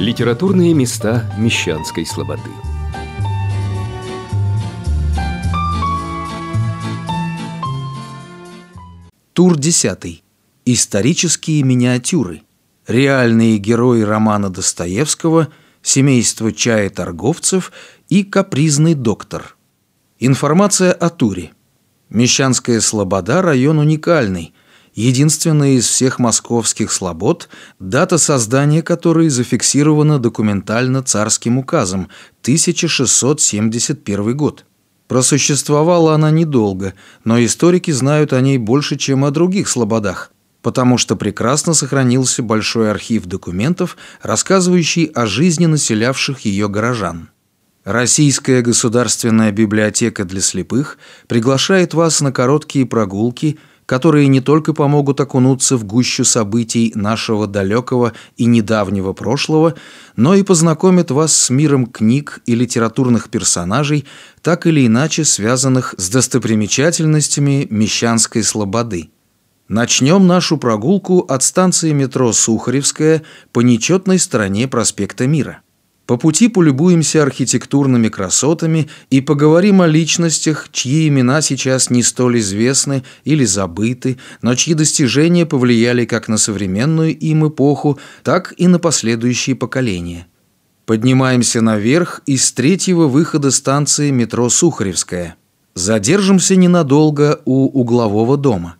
Литературные места Мещанской слободы. Тур 10. Исторические миниатюры. Реальные герои романа Достоевского, семейство чаеторговцев и капризный доктор. Информация о туре. Мещанская слобода – район уникальный. Единственная из всех московских слобод, дата создания которой зафиксирована документально царским указом 1671 год. Просуществовала она недолго, но историки знают о ней больше, чем о других слободах, потому что прекрасно сохранился большой архив документов, рассказывающий о жизни населявших ее горожан. Российская государственная библиотека для слепых приглашает вас на короткие прогулки, которые не только помогут окунуться в гущу событий нашего далекого и недавнего прошлого, но и познакомят вас с миром книг и литературных персонажей, так или иначе связанных с достопримечательностями Мещанской слободы. Начнем нашу прогулку от станции метро Сухаревская по нечетной стороне проспекта Мира. По пути полюбуемся архитектурными красотами и поговорим о личностях, чьи имена сейчас не столь известны или забыты, но чьи достижения повлияли как на современную им эпоху, так и на последующие поколения. Поднимаемся наверх из третьего выхода станции метро Сухаревская. Задержимся ненадолго у углового дома.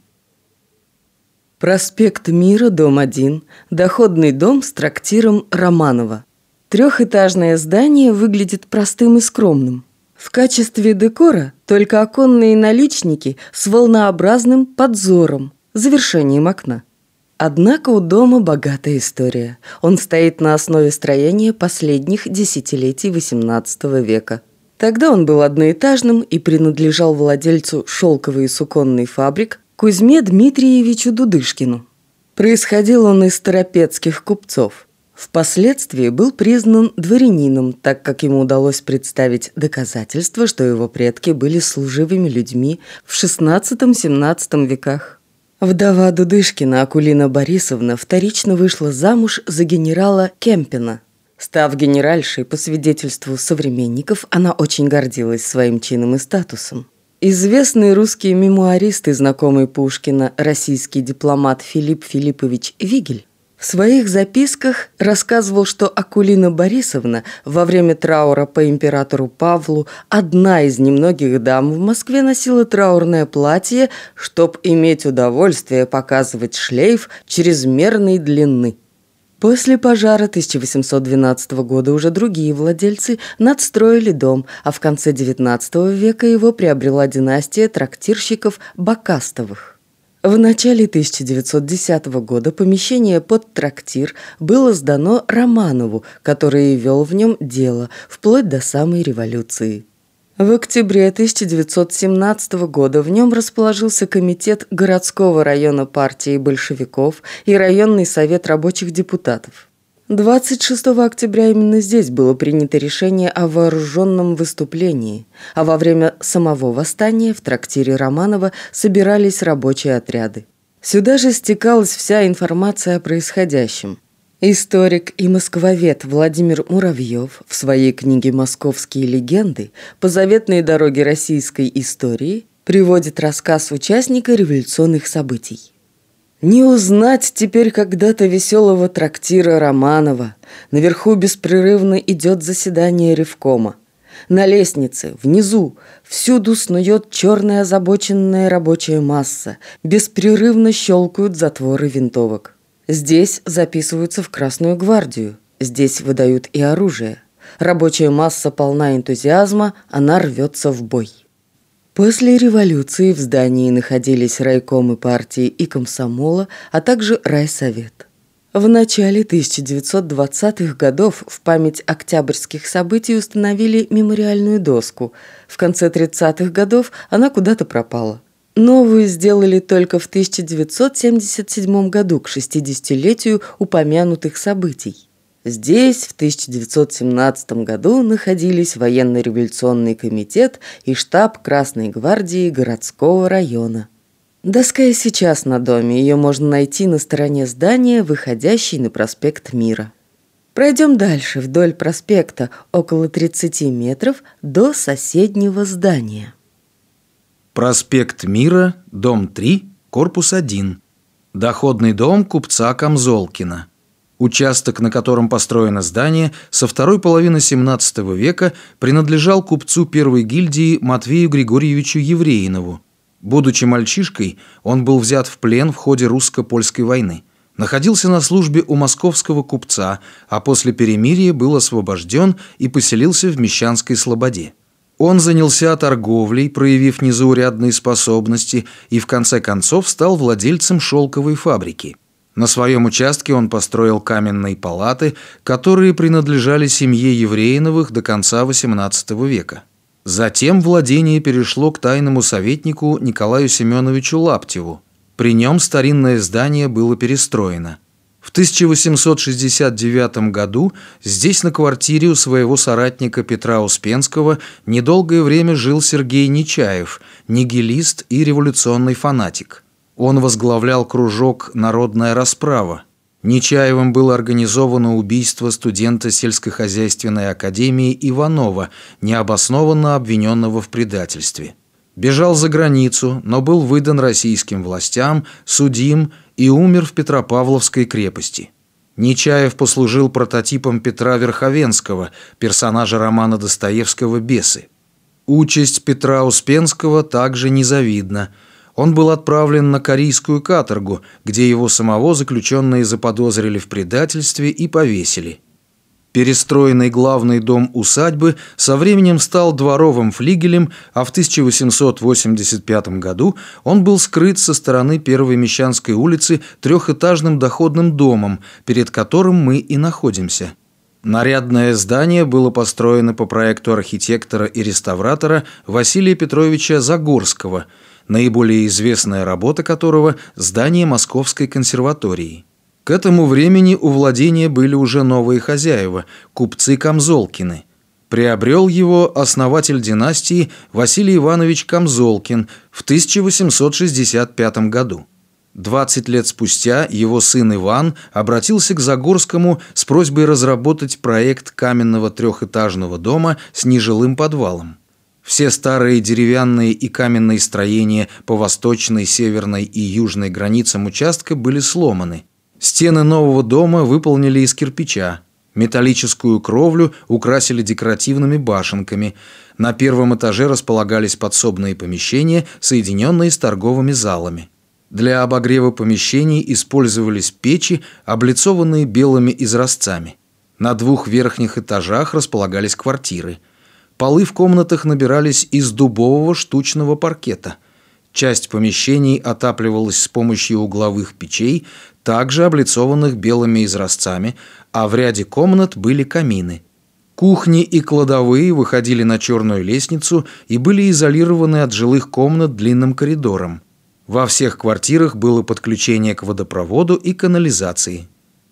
Проспект Мира, дом 1, доходный дом с трактиром Романова. Трехэтажное здание выглядит простым и скромным. В качестве декора только оконные наличники с волнообразным подзором, завершением окна. Однако у дома богатая история. Он стоит на основе строения последних десятилетий XVIII века. Тогда он был одноэтажным и принадлежал владельцу шелковой и суконной фабрик Кузьме Дмитриевичу Дудышкину. Происходил он из торопецких купцов. Впоследствии был признан дворянином, так как ему удалось представить доказательства, что его предки были служивыми людьми в XVI-XVII веках. Вдова Дудышкина Акулина Борисовна вторично вышла замуж за генерала Кемпина. Став генеральшей, по свидетельству современников, она очень гордилась своим чином и статусом. Известный русский мемуарист и знакомый Пушкина, российский дипломат Филипп Филиппович Вигель, в своих записках рассказывал, что Акулина Борисовна во время траура по императору Павлу, одна из немногих дам в Москве, носила траурное платье, чтоб иметь удовольствие показывать шлейф чрезмерной длины. После пожара 1812 года уже другие владельцы надстроили дом, а в конце XIX века его приобрела династия трактирщиков Бакастовых. В начале 1910 года помещение под трактир было сдано Романову, который вел в нем дело вплоть до самой революции. В октябре 1917 года в нем расположился комитет городского района партии большевиков и районный совет рабочих депутатов. 26 октября именно здесь было принято решение о вооруженном выступлении, а во время самого восстания в трактире Романова собирались рабочие отряды. Сюда же стекалась вся информация о происходящем. Историк и москвовед Владимир Муравьев в своей книге «Московские легенды» по заветной дороге российской истории приводит рассказ участника революционных событий. Не узнать теперь когда-то веселого трактира Романова. Наверху беспрерывно идет заседание ревкома. На лестнице, внизу, всюду снует черная озабоченная рабочая масса. Беспрерывно щелкают затворы винтовок. Здесь записываются в Красную гвардию. Здесь выдают и оружие. Рабочая масса полна энтузиазма, она рвется в бой. После революции в здании находились райкомы партии и комсомола, а также райсовет. В начале 1920-х годов в память октябрьских событий установили мемориальную доску. В конце 30-х годов она куда-то пропала. Новую сделали только в 1977 году к 60-летию упомянутых событий. Здесь в 1917 году находились военно-революционный комитет и штаб Красной гвардии городского района. Доска и сейчас на доме, ее можно найти на стороне здания, выходящей на проспект Мира. Пройдем дальше вдоль проспекта около 30 метров до соседнего здания. Проспект Мира, дом 3, корпус 1. Доходный дом купца Камзолкина. Участок, на котором построено здание, со второй половины XVII века принадлежал купцу первой гильдии Матвею Григорьевичу Евреинову. Будучи мальчишкой, он был взят в плен в ходе русско-польской войны. Находился на службе у московского купца, а после перемирия был освобожден и поселился в Мещанской слободе. Он занялся торговлей, проявив незаурядные способности, и в конце концов стал владельцем шелковой фабрики. На своем участке он построил каменные палаты, которые принадлежали семье Евреиновых до конца XVIII века. Затем владение перешло к тайному советнику Николаю Семеновичу Лаптеву. При нем старинное здание было перестроено. В 1869 году здесь на квартире у своего соратника Петра Успенского недолгое время жил Сергей Нечаев, нигилист и революционный фанатик. Он возглавлял кружок «Народная расправа». Нечаевым было организовано убийство студента сельскохозяйственной академии Иванова, необоснованно обвиненного в предательстве. Бежал за границу, но был выдан российским властям, судим и умер в Петропавловской крепости. Нечаев послужил прототипом Петра Верховенского, персонажа романа Достоевского «Бесы». Участь Петра Успенского также незавидна. Он был отправлен на Корейскую каторгу, где его самого заключенные заподозрили в предательстве и повесили. Перестроенный главный дом усадьбы со временем стал дворовым флигелем, а в 1885 году он был скрыт со стороны Первой Мещанской улицы трехэтажным доходным домом, перед которым мы и находимся. Нарядное здание было построено по проекту архитектора и реставратора Василия Петровича Загорского, наиболее известная работа которого – здание Московской консерватории. К этому времени у владения были уже новые хозяева – купцы Камзолкины. Приобрел его основатель династии Василий Иванович Камзолкин в 1865 году. 20 лет спустя его сын Иван обратился к Загорскому с просьбой разработать проект каменного трехэтажного дома с нежилым подвалом. Все старые деревянные и каменные строения по восточной, северной и южной границам участка были сломаны. Стены нового дома выполнили из кирпича. Металлическую кровлю украсили декоративными башенками. На первом этаже располагались подсобные помещения, соединенные с торговыми залами. Для обогрева помещений использовались печи, облицованные белыми изразцами. На 2 верхних этажах располагались квартиры. Полы в комнатах набирались из дубового штучного паркета. Часть помещений отапливалась с помощью угловых печей, также облицованных белыми изразцами, а в ряде комнат были камины. Кухни и кладовые выходили на черную лестницу и были изолированы от жилых комнат длинным коридором. Во всех квартирах было подключение к водопроводу и канализации.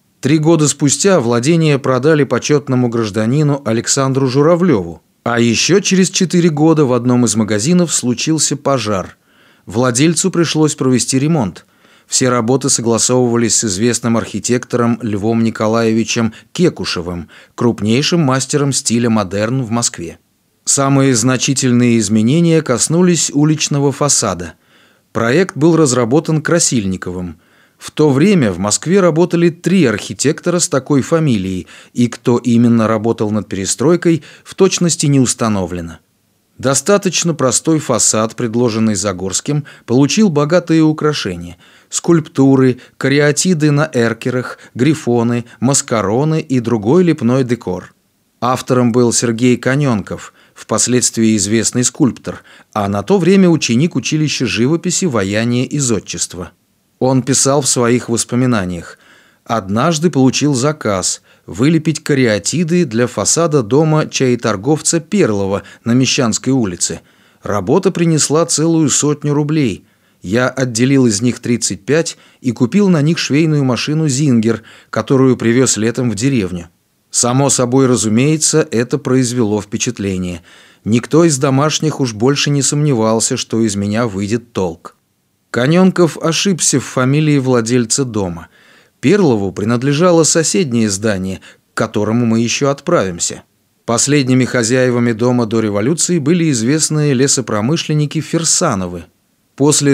3 года спустя владение продали почетному гражданину Александру Журавлеву. А еще через 4 года в одном из магазинов случился пожар. Владельцу пришлось провести ремонт. Все работы согласовывались с известным архитектором Львом Николаевичем Кекушевым, крупнейшим мастером стиля модерн в Москве. Самые значительные изменения коснулись уличного фасада. Проект был разработан Красильниковым. В то время в Москве работали 3 архитектора с такой фамилией, и кто именно работал над перестройкой, в точности не установлено. Достаточно простой фасад, предложенный Загорским, получил богатые украшения – скульптуры, кариатиды на эркерах, грифоны, маскароны и другой лепной декор. Автором был Сергей Коненков, впоследствии известный скульптор, а на то время ученик училища живописи, ваяния и зодчества. Он писал в своих воспоминаниях: «Однажды получил заказ вылепить кариатиды для фасада дома чаеторговца Перлова на Мещанской улице. Работа принесла целую 100 рублей. Я отделил из них 35 и купил на них швейную машину «Зингер», которую привез летом в деревню. Само собой разумеется, это произвело впечатление. Никто из домашних уж больше не сомневался, что из меня выйдет толк». Коненков ошибся в фамилии владельца дома. Перлову принадлежало соседнее здание, к которому мы еще отправимся. Последними хозяевами дома до революции были известные лесопромышленники Фирсановы. После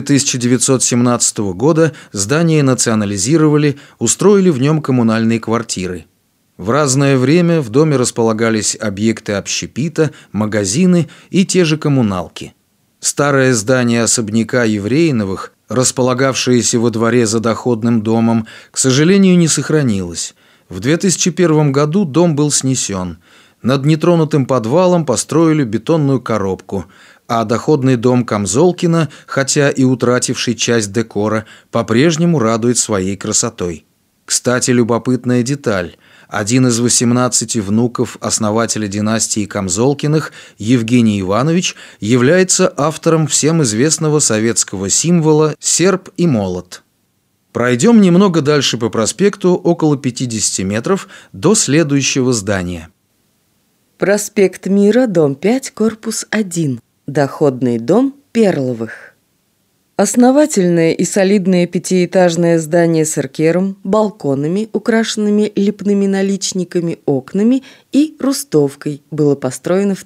1917 года здание национализировали, устроили в нем коммунальные квартиры. В разное время в доме располагались объекты общепита, магазины и те же коммуналки. Старое здание особняка Евреиновых, располагавшееся во дворе за доходным домом, к сожалению, не сохранилось. В 2001 году дом был снесен. Над нетронутым подвалом построили бетонную коробку, а доходный дом Камзолкина, хотя и утративший часть декора, по-прежнему радует своей красотой. Кстати, любопытная деталь. Один из 18 внуков основателя династии Камзолкиных, Евгений Иванович, является автором всем известного советского символа «Серп и молот». Пройдем немного дальше по проспекту, около 50 метров, до следующего здания. Проспект Мира, дом 5, корпус 1. Доходный дом Перловых. Основательное и солидное пятиэтажное здание с эркером, балконами, украшенными лепными наличниками, окнами и рустовкой было построено в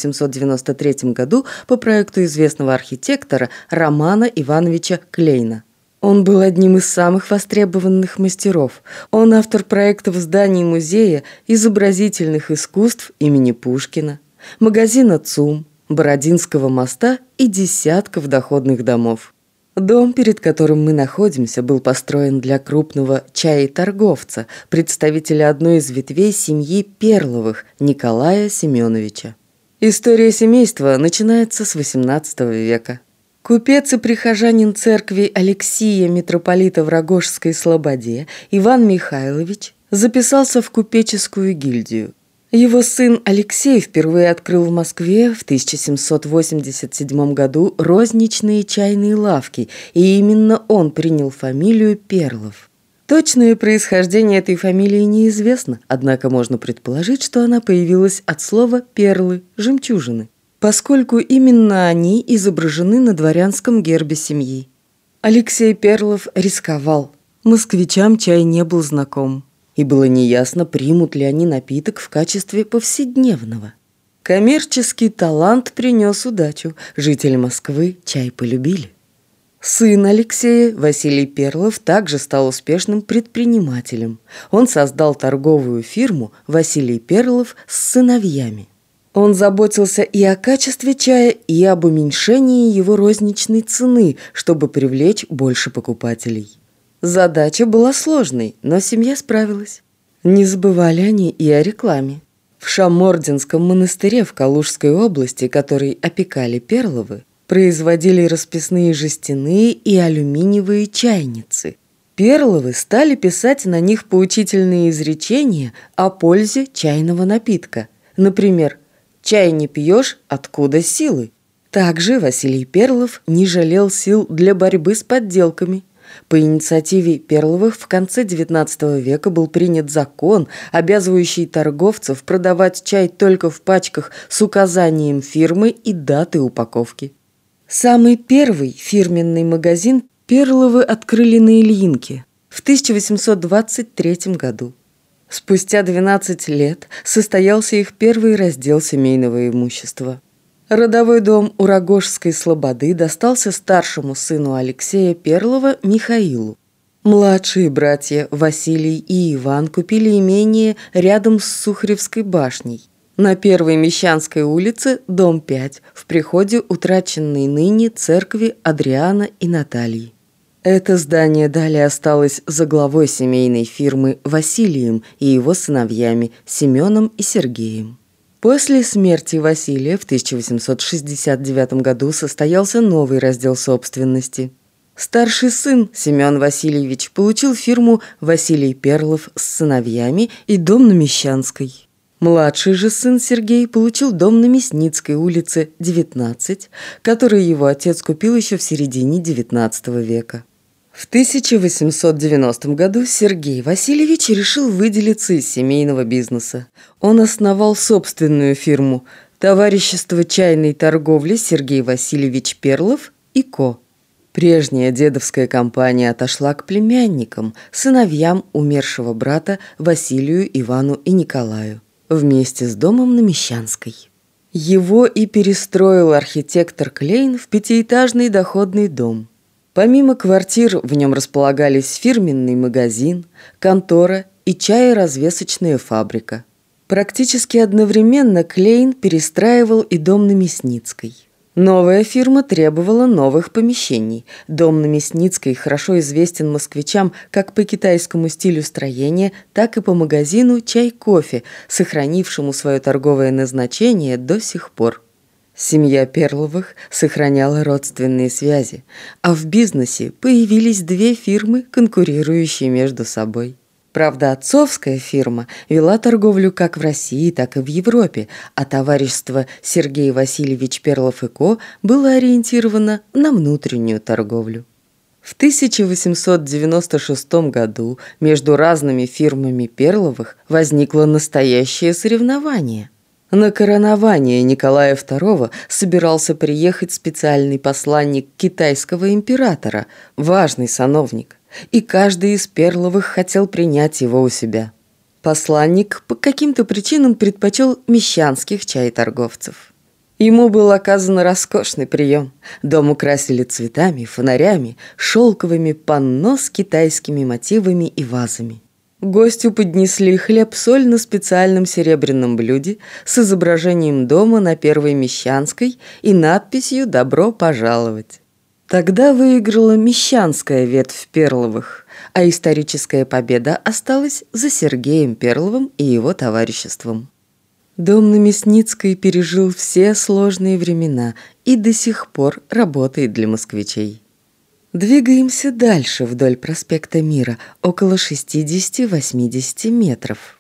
1893 году по проекту известного архитектора Романа Ивановича Клейна. Он был одним из самых востребованных мастеров. Он автор проектов зданий музея изобразительных искусств имени Пушкина, магазина ЦУМ, Бородинского моста и десятков доходных домов. Дом, перед которым мы находимся, был построен для крупного чаеторговца, представителя одной из ветвей семьи Перловых, Николая Семеновича. История семейства начинается с XVIII века. Купец и прихожанин церкви Алексия митрополита в Рогожской слободе Иван Михайлович записался в купеческую гильдию. Его сын Алексей впервые открыл в Москве в 1787 году розничные чайные лавки, и именно он принял фамилию Перлов. Точное происхождение этой фамилии неизвестно, однако можно предположить, что она появилась от слова «перлы» – «жемчужины», поскольку именно они изображены на дворянском гербе семьи. Алексей Перлов рисковал. Москвичам чай не был знаком, и было неясно, примут ли они напиток в качестве повседневного. Коммерческий талант принес удачу. Жители Москвы чай полюбили. Сын Алексея, Василий Перлов, также стал успешным предпринимателем. Он создал торговую фирму «Василий Перлов с сыновьями». Он заботился и о качестве чая, и об уменьшении его розничной цены, чтобы привлечь больше покупателей. Задача была сложной, но семья справилась. Не забывали они и о рекламе. В Шамординском монастыре в Калужской области, который опекали Перловы, производили расписные жестяные и алюминиевые чайницы. Перловы стали писать на них поучительные изречения о пользе чайного напитка. Например, «Чай не пьешь, откуда силы?». Также Василий Перлов не жалел сил для борьбы с подделками. По инициативе Перловых в конце XIX века был принят закон, обязывающий торговцев продавать чай только в пачках с указанием фирмы и даты упаковки. Самый первый фирменный магазин Перловы открыли на Ильинке в 1823 году. Спустя 12 лет состоялся их первый раздел семейного имущества. Родовой дом у Рогожской слободы достался старшему сыну Алексея Перлова Михаилу. Младшие братья Василий и Иван купили имение рядом с Сухаревской башней. На Первой Мещанской улице, дом 5, в приходе утраченной ныне церкви Адриана и Натальи. Это здание далее осталось за главой семейной фирмы Василием и его сыновьями Семеном и Сергеем. После смерти Василия в 1869 году состоялся новый раздел собственности. Старший сын Семен Васильевич получил фирму «Василий Перлов с сыновьями» и дом на Мещанской. Младший же сын Сергей получил дом на Мясницкой улице, 19, который его отец купил еще в середине XIX века. В 1890 году Сергей Васильевич решил выделиться из семейного бизнеса. Он основал собственную фирму «Товарищество чайной торговли Сергей Васильевич Перлов и Ко». Прежняя дедовская компания отошла к племянникам, сыновьям умершего брата Василию, Ивану и Николаю, вместе с домом на Мещанской. Его и перестроил архитектор Клейн в пятиэтажный доходный дом. Помимо квартир в нем располагались фирменный магазин, контора и чаеразвесочная фабрика. Практически одновременно Клейн перестраивал и дом на Мясницкой. Новая фирма требовала новых помещений. Дом на Мясницкой хорошо известен москвичам как по китайскому стилю строения, так и по магазину «Чай-кофе», сохранившему свое торговое назначение до сих пор. Семья Перловых сохраняла родственные связи, а в бизнесе появились две фирмы, конкурирующие между собой. Правда, отцовская фирма вела торговлю как в России, так и в Европе, а товарищество Сергей Васильевич Перлов и Ко было ориентировано на внутреннюю торговлю. В 1896 году между разными фирмами Перловых возникло настоящее соревнование. На коронование Николая II собирался приехать специальный посланник китайского императора, важный сановник. И каждый из Перловых хотел принять его у себя. Посланник по каким-то причинам предпочел мещанских чайторговцев. Ему был оказан роскошный прием. Дом украсили цветами, фонарями, шелковыми панно с китайскими мотивами и вазами. Гостю поднесли хлеб-соль на специальном серебряном блюде с изображением дома на Первой Мещанской и надписью «Добро пожаловать». Тогда выиграла мещанская ветвь Перловых, а историческая победа осталась за Сергеем Перловым и его товариществом. Дом на Мясницкой пережил все сложные времена и до сих пор работает для москвичей. Двигаемся дальше вдоль проспекта Мира, около 60-80 метров.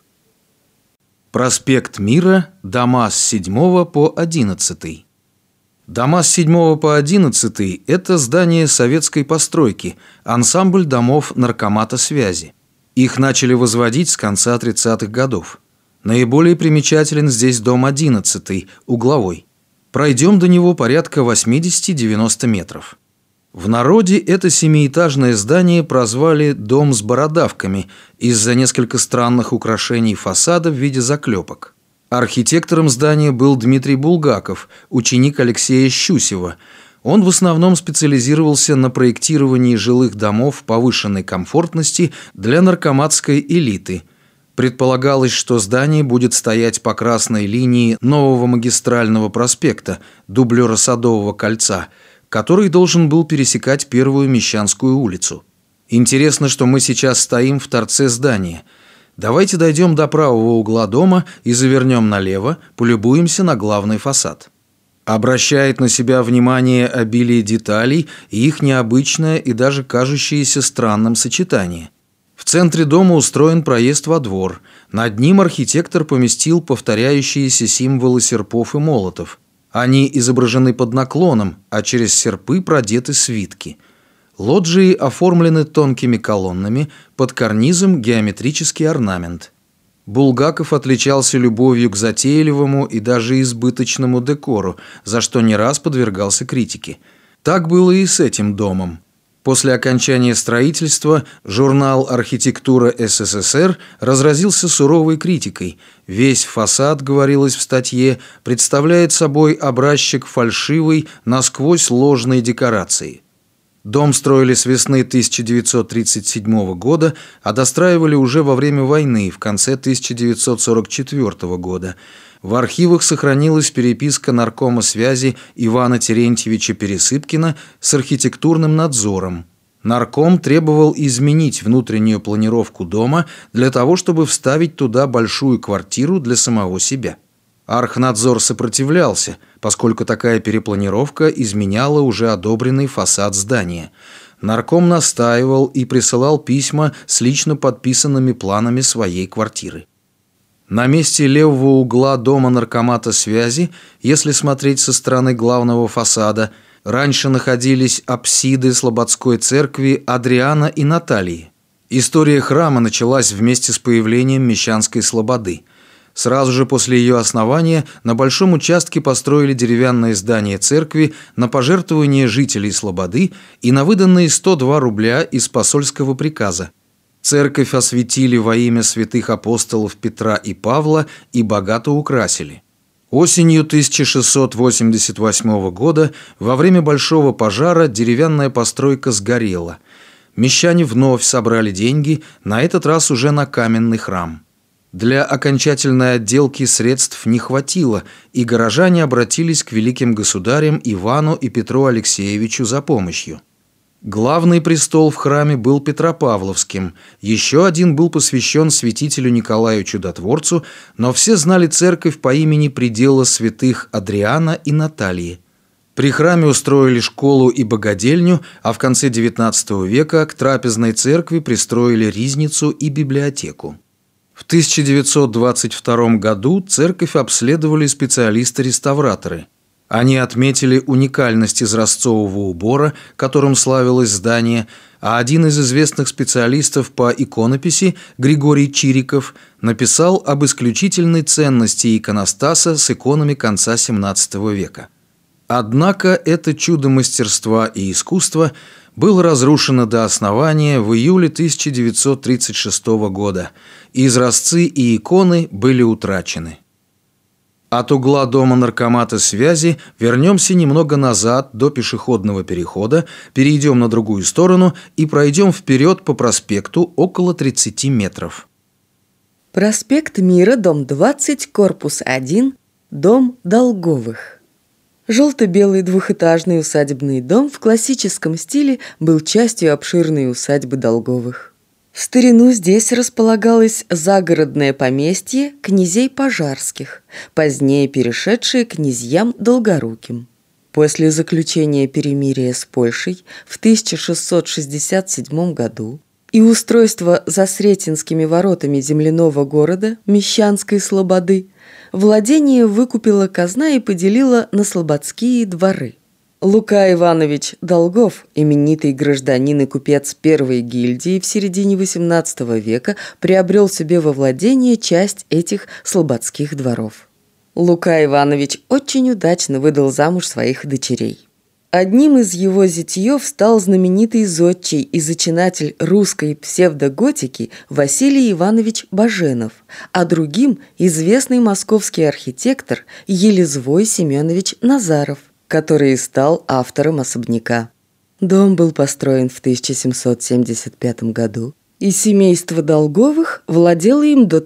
Проспект Мира, дома с 7 по 11. Дома с 7 по 11 – это здания советской постройки, ансамбль домов Наркомата связи. Их начали возводить с конца 30-х годов. Наиболее примечателен здесь дом 11, угловой. Пройдем до него порядка 80-90 метров. В народе это семиэтажное здание прозвали «дом с бородавками» из-за несколько странных украшений фасада в виде заклепок. Архитектором здания был Дмитрий Булгаков, ученик Алексея Щусева. Он в основном специализировался на проектировании жилых домов повышенной комфортности для наркоматской элиты. Предполагалось, что здание будет стоять по красной линии нового магистрального проспекта, дублера Садового кольца, который должен был пересекать Первую Мещанскую улицу. Интересно, что мы сейчас стоим в торце здания. Давайте дойдем до правого угла дома и завернем налево, полюбуемся на главный фасад. Обращает на себя внимание обилие деталей и их необычное и даже кажущееся странным сочетание. В центре дома устроен проезд во двор. Над ним архитектор поместил повторяющиеся символы серпов и молотов. Они изображены под наклоном, а через серпы продеты свитки. Лоджии оформлены тонкими колоннами, под карнизом геометрический орнамент. Булгаков отличался любовью к затейливому и даже избыточному декору, за что не раз подвергался критике. Так было и с этим домом. После окончания строительства журнал «Архитектура СССР» разразился суровой критикой. Весь фасад, говорилось в статье, представляет собой образчик фальшивой, насквозь ложной декорации. Дом строили с весны 1937 года, а достраивали уже во время войны, в конце 1944 года. В архивах сохранилась переписка наркома связи Ивана Терентьевича Пересыпкина с архитектурным надзором. Нарком требовал изменить внутреннюю планировку дома для того, чтобы вставить туда большую квартиру для самого себя. Архнадзор сопротивлялся, поскольку такая перепланировка изменяла уже одобренный фасад здания. Нарком настаивал и присылал письма с лично подписанными планами своей квартиры. На месте левого угла дома Наркомата связи, если смотреть со стороны главного фасада, раньше находились апсиды Слободской церкви Адриана и Натальи. История храма началась вместе с появлением Мещанской слободы. Сразу же после ее основания на большом участке построили деревянное здание церкви на пожертвование жителей Слободы и на выданные 102 рубля из посольского приказа. Церковь осветили во имя святых апостолов Петра и Павла и богато украсили. Осенью 1688 года во время большого пожара деревянная постройка сгорела. Мещане вновь собрали деньги, на этот раз уже на каменный храм. Для окончательной отделки средств не хватило, и горожане обратились к великим государям Ивану и Петру Алексеевичу за помощью. Главный престол в храме был Петропавловским, еще один был посвящен святителю Николаю Чудотворцу, но все знали церковь по имени предела святых Адриана и Натальи. При храме устроили школу и богадельню, а в конце XIX века к трапезной церкви пристроили ризницу и библиотеку. В 1922 году церковь обследовали специалисты-реставраторы. Они отметили уникальность изразцового убора, которым славилось здание, а один из известных специалистов по иконописи, Григорий Чириков, написал об исключительной ценности иконостаса с иконами конца XVII века. Однако это чудо мастерства и искусства было разрушено до основания в июле 1936 года, и изразцы и иконы были утрачены. От угла дома наркомата связи вернемся немного назад до пешеходного перехода, перейдем на другую сторону и пройдем вперед по проспекту около 30 метров. Проспект Мира, дом 20, корпус 1, дом Долговых. Желто-белый двухэтажный усадебный дом в классическом стиле был частью обширной усадьбы Долговых. В старину здесь располагалось загородное поместье князей Пожарских, позднее перешедшее к князьям Долгоруким. После заключения перемирия с Польшей в 1667 году и устройства за Сретенскими воротами земляного города Мещанской Слободы владение выкупила казна и поделила на слободские дворы. Лука Иванович Долгов, именитый гражданин и купец первой гильдии в середине XVIII века, приобрел себе во владение часть этих слободских дворов. Лука Иванович очень удачно выдал замуж своих дочерей. Одним из его зятьев стал знаменитый зодчий и зачинатель русской псевдоготики Василий Иванович Баженов, а другим – известный московский архитектор Елезвой Семенович Назаров, который стал автором особняка. Дом был построен в 1775 году, и семейство Долговых владело им до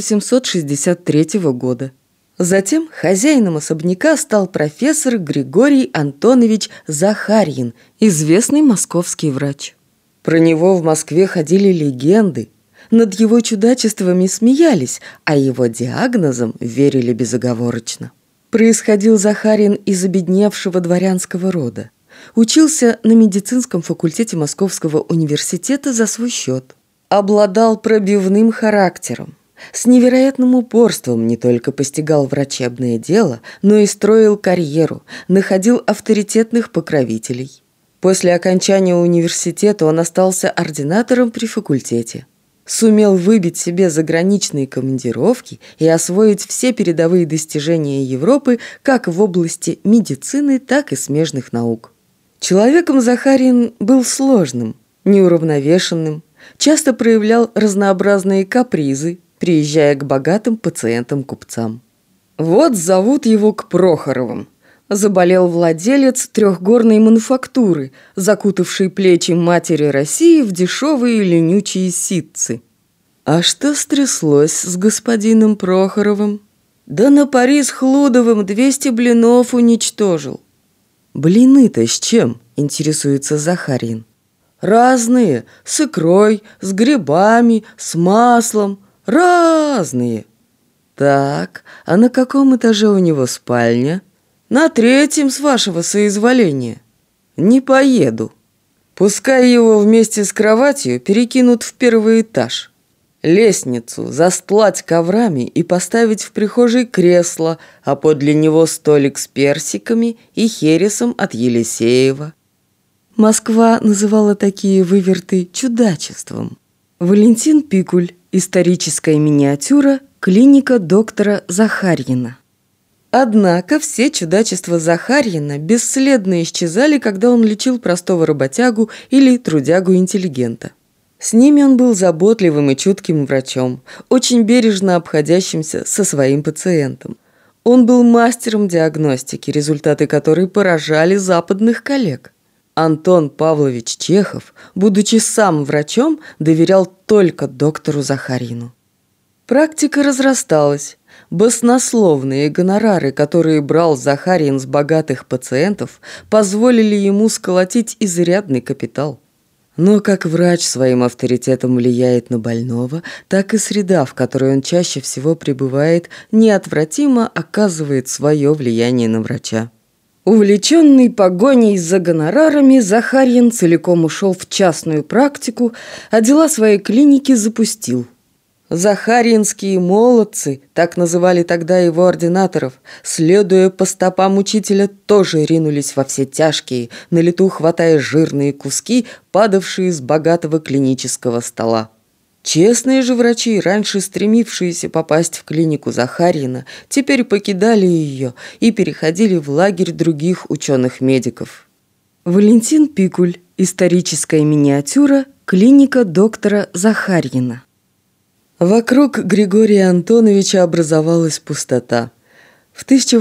1863 года. Затем хозяином особняка стал профессор Григорий Антонович Захарьин, известный московский врач. Про него в Москве ходили легенды, над его чудачествами смеялись, а его диагнозам верили безоговорочно. Происходил Захарин из обедневшего дворянского рода. Учился на медицинском факультете Московского университета за свой счет. Обладал пробивным характером. С невероятным упорством не только постигал врачебное дело, но и строил карьеру, находил авторитетных покровителей. После окончания университета он остался ординатором при факультете. Сумел выбить себе заграничные командировки и освоить все передовые достижения Европы как в области медицины, так и смежных наук. Человеком Захарин был сложным, неуравновешенным, часто проявлял разнообразные капризы, приезжая к богатым пациентам-купцам. Вот зовут его к Прохоровым. Заболел владелец трехгорной мануфактуры, закутавший плечи матери России в дешевые ленючие ситцы. А что стряслось с господином Прохоровым? Да на пари с Хлудовым 200 блинов уничтожил. Блины-то с чем? Интересуется Захарин. Разные, с икрой, с грибами, с маслом, разные. Так, а на каком этаже у него спальня? На 3-м, с вашего соизволения. Не поеду. Пускай его вместе с кроватью перекинут в 1-й этаж. Лестницу застлать коврами и поставить в прихожей кресло, а подле него столик с персиками и хересом от Елисеева. Москва называла такие выверты чудачеством. Валентин Пикуль. Историческая миниатюра Клиника доктора Захарьина. Однако все чудачества Захарьина бесследно исчезали, когда он лечил простого работягу или трудягу-интеллигента. С ними он был заботливым и чутким врачом, очень бережно обходящимся со своим пациентом. Он был мастером диагностики, результаты которой поражали западных коллег. Антон Павлович Чехов, будучи сам врачом, доверял только доктору Захарьину. Практика разрасталась. Баснословные гонорары, которые брал Захарьин с богатых пациентов, позволили ему сколотить изрядный капитал. Но как врач своим авторитетом влияет на больного, так и среда, в которой он чаще всего пребывает, неотвратимо оказывает свое влияние на врача. Увлеченный погоней за гонорарами, Захарьин целиком ушел в частную практику, а дела своей клиники запустил. Захарьинские молодцы, так называли тогда его ординаторов, следуя по стопам учителя, тоже ринулись во все тяжкие, на лету хватая жирные куски, падавшие с богатого клинического стола. Честные же врачи, раньше стремившиеся попасть в клинику Захарьина, теперь покидали ее и переходили в лагерь других ученых-медиков. Валентин Пикуль. Историческая миниатюра. Клиника доктора Захарьина. Вокруг Григория Антоновича образовалась пустота. В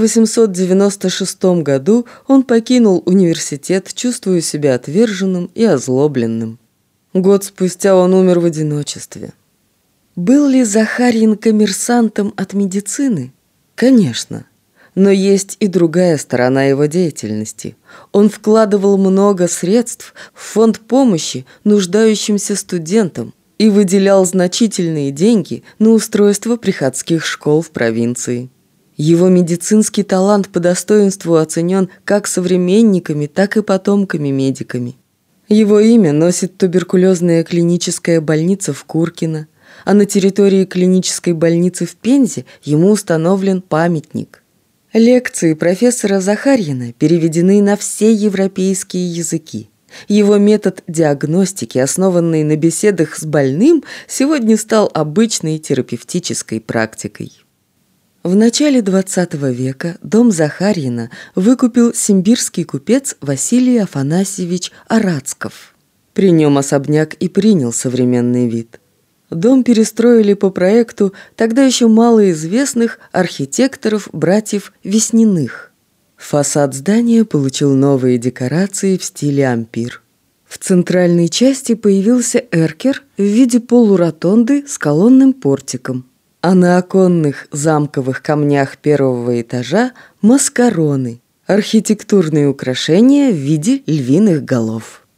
1896 году он покинул университет, чувствуя себя отверженным и озлобленным. Год спустя он умер в одиночестве. Был ли Захарьин коммерсантом от медицины? Конечно. Но есть и другая сторона его деятельности. Он вкладывал много средств в фонд помощи нуждающимся студентам и выделял значительные деньги на устройство приходских школ в провинции. Его медицинский талант по достоинству оценен как современниками, так и потомками-медиками. Его имя носит туберкулезная клиническая больница в Куркино, а на территории клинической больницы в Пензе ему установлен памятник. Лекции профессора Захарьина переведены на все европейские языки. Его метод диагностики, основанный на беседах с больным, сегодня стал обычной терапевтической практикой. В начале XX века дом Захарьина выкупил симбирский купец Василий Афанасьевич Арацков. При нем особняк и принял современный вид. Дом перестроили по проекту тогда еще малоизвестных архитекторов-братьев Весниных. Фасад здания получил новые декорации в стиле ампир. В центральной части появился эркер в виде полуротонды с колонным портиком, а на оконных замковых камнях первого этажа – маскароны, архитектурные украшения в виде львиных голов.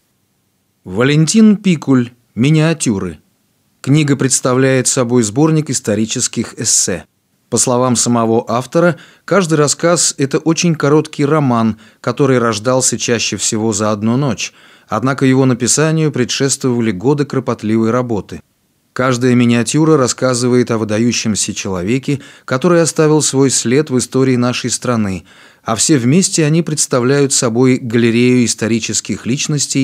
Валентин Пикуль. Миниатюры. Книга представляет собой сборник исторических эссе. По словам самого автора, каждый рассказ – это очень короткий роман, который рождался чаще всего за одну ночь, однако его написанию предшествовали годы кропотливой работы. Каждая миниатюра рассказывает о выдающемся человеке, который оставил свой след в истории нашей страны, а все вместе они представляют собой галерею исторических личностей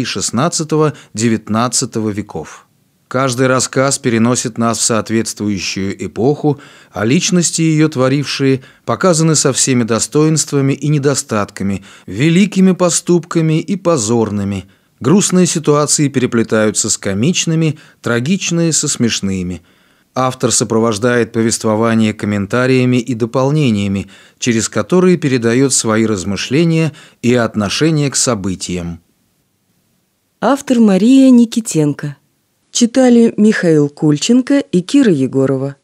XVI-XIX веков. Каждый рассказ переносит нас в соответствующую эпоху, а личности, ее творившие, показаны со всеми достоинствами и недостатками, великими поступками и позорными. Грустные ситуации переплетаются с комичными, трагичные со смешными. Автор сопровождает повествование комментариями и дополнениями, через которые передает свои размышления и отношение к событиям. Автор Мария Никитенко. Читали Михаил Кульченко и Кира Егорова.